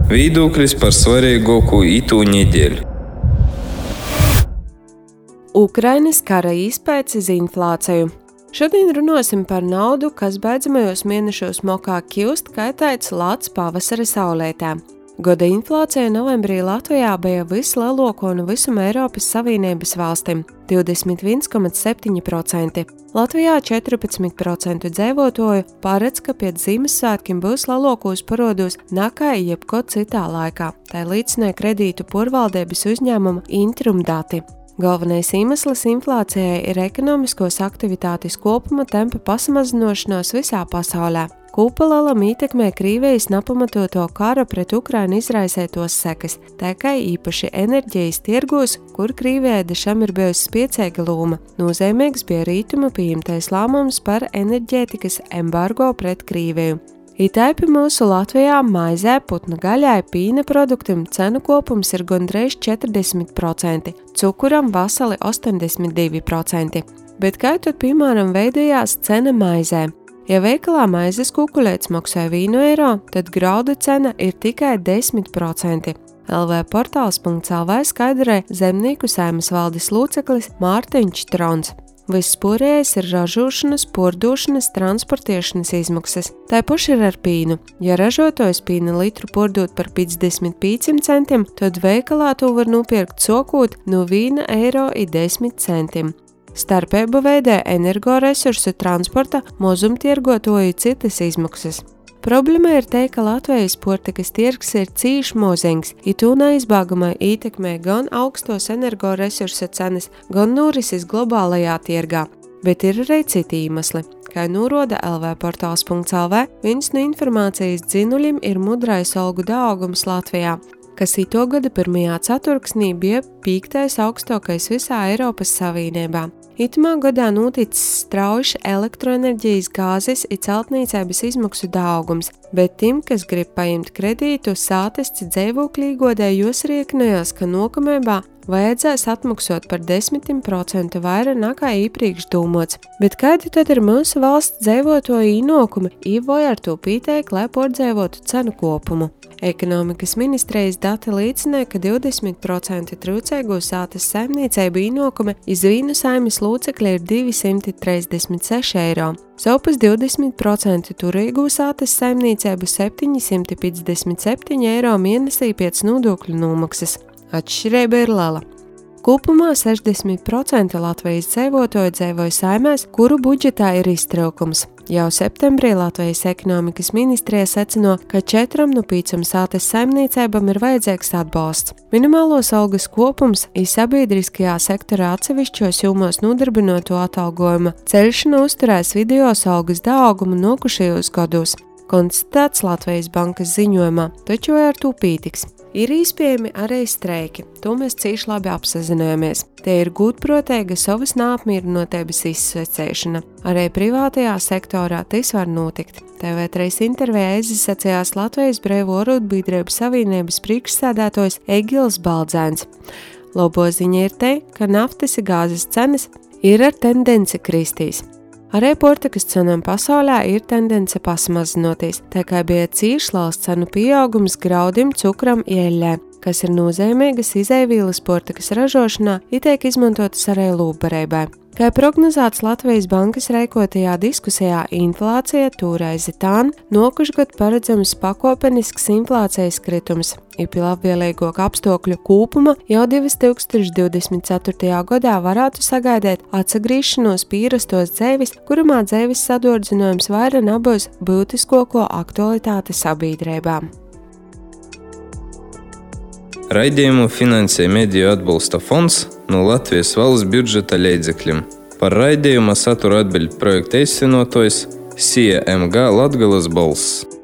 Viedoklis par svarīgāko itū nedēļu. Ukrainas kara izpētes uz inflāciju. Šodien runāsim par naudu, kas beidzamajos mēnešos mokā kļūst kaitēts lats pavasara saulētā. Gada inflācija novembrī Latvijā bija vislielākā no visām Eiropas Savienības valstīm – 21,7%. Latvijā 14% dzīvotāju paredz, ka pēc Ziemassvētkiem būs lielākos parādos nekā jebkad citā laikā. Tā liecina kredītu pārvaldības uzņēmuma Intrum dati. Galvenais iemesls inflācijai ir ekonomiskos aktivitātes kopuma tempa pasamazināšanās visā pasaulē. Kūpalalam ietekmē Krievijas nepamatoto kara pret Ukrainu izraisētos sekas, tā kā īpaši enerģijas tirgos, kur Krievijai dešam ir bijusi spēcīga loma. Nozīmīgs bija rītuma pieņemtais lēmums par enerģētikas embargo pret Krieviju. Itāpi mūsu Latvijā maizē, putnu gaļai, pīna produktiem cenu kopums ir gandrīz 40%, cukuram vasali 82%. Bet kā tad, piemēram, veidojās cena maizē? Ja veikalā maizes kukuļēts maksāja 1 eiro, tad graudu cena ir tikai 10%. LV-portāls.lv skaidroja Zemnieku saeimas valdes loceklis Mārtiņš Trons. Viss pārējais ir ražošanas, pārdošanas, transportēšanas izmaksas. Tā paši ir ar pīnu. Ja ražotājs pīna litru pārdot par 55 centiem, tad veikalā to var nopirkt sokot no 1,10 eiro. Starpību veidē energoresursu, transporta, mazumtirgotāju citas izmaksas. Problēma ir te, ka Latvijas pārtikas tirgs ir cīši mozīgs, to neizbēgamai ietekmē gan augstos energoresursu cenas, gan norises globālajā tirgā. Bet ir arī citi iemesli. Kā norāda LV-portāls.lv, viens no informācijas dzinuļiem ir mudrais algu daaugums Latvijā, kas ito gada 1. ceturksnī bija 5. augstākais visā Eiropas Savienībā. Itamā gadā noticis strauji elektroenerģijas, gāzes un celtniecības izmaksu daaugums, bet tiem, kas grib paņemt kredītu, sātests dzīvokļu iegādājos rēķinājās, ka nākamajā vajadzēs atmaksāt par 10% vairāk nekā iepriekš domāts. Bet kādi tad ir mūsu valsts dzīvotāju ienākumi, vai ar to pietiek, lai pārdzīvotu cenu kopumu? Ekonomikas ministrijas dati liecina, ka 20% trūcīgo sātas saimniecību ienākumi iz vienu saeimas locekļa ir 236 eiro. Savukārt 20% turīgo sātas saimniecību 757 eiro mēnesī pēc nodokļu nomaksas. Atšķirība ir liela. Kopumā 60% Latvijas dzīvotāju dzīvoja saimēs, kuru budžetā ir iztraukums. Jau septembrī Latvijas ekonomikas ministrija secino, ka 4 no 5 sātas saimniecībām ir vajadzīgs atbalsts. Minimālos algas kopums ir sabiedriskajā sektorā atsevišķos jomos nodarbināto atalgojuma ceļšana uzturēs vidējos algas daagumu nākošajos gados, konstatēts Latvijas bankas ziņojumā, taču vai ar to pietiks? Ir iespējami arī streiki, to mēs cīši labi apzināmies. Te ir gūtprotēga savas neapmierinātības izsvecēšana. Arī privātajā sektorā tas var notikt. TV3 intervijā izsacījās Latvijas Brīvo arotbiedrību savienības priekšsēdētājs Egils Baldzēns. Labo ziņa ir te, ka naftas un gāzes cenas ir ar tendenci kristīs. Arī pārtikas cenām pasaulē ir tendence pasamazinoties, tā kā bija cīši liels cenu pieaugums graudim, cukram, ieļļē, kas ir nozīmīgas izēvielas pārtikas ražošanā, tiek izmantotas arī lūpbarībai. Kā prognozēts Latvijas bankas rēkotajā diskusijā, inflācija toreiz tān, nākošgad paredzams pakopenisks inflācijas kritums, pie labvēlīgāku apstākļu kopuma jau 2024. gadā varētu sagaidīt atsagriešanos pierastos dzīves, kurumā dzīves sadordzinājums vairāk nebūs būtiskāko aktualitāti sabiedrībā. Raidījumu finansē Mediju atbalsta fonds no Latvijas valsts budžeta līdzekļiem. Par raidījuma satura atbild projekta īstenotājs CMG Latgales balss.